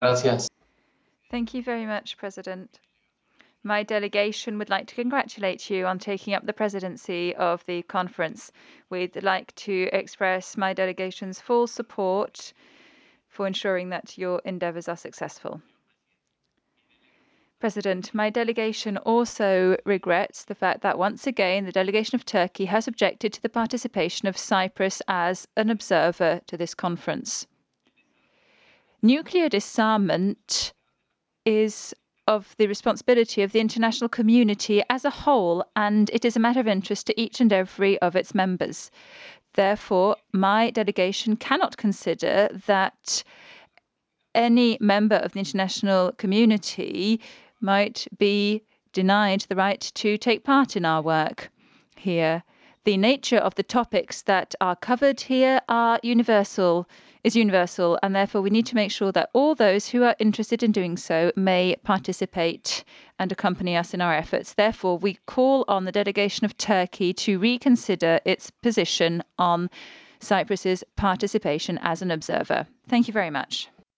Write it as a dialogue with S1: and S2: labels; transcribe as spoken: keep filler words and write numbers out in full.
S1: Gracias.
S2: Thank you very much, President. My delegation would like to congratulate you on taking up the presidency of the conference. We'd like to express my delegation's full support for ensuring that your endeavours are successful. President, my delegation also regrets the fact that once again the delegation of Turkey has objected to the participation of Cyprus as an observer to this conference. Nuclear disarmament is of the responsibility of the international community as a whole, and it is a matter of interest to each and every of its members. Therefore, my delegation cannot consider that any member of the international community might be denied the right to take part in our work here. The nature of the topics that are covered here are universal, is universal, and therefore we need to make sure that all those who are interested in doing so may participate and accompany us in our efforts. Therefore, we call on the delegation of Turkey to reconsider its position on Cyprus's participation as an observer. Thank you very much.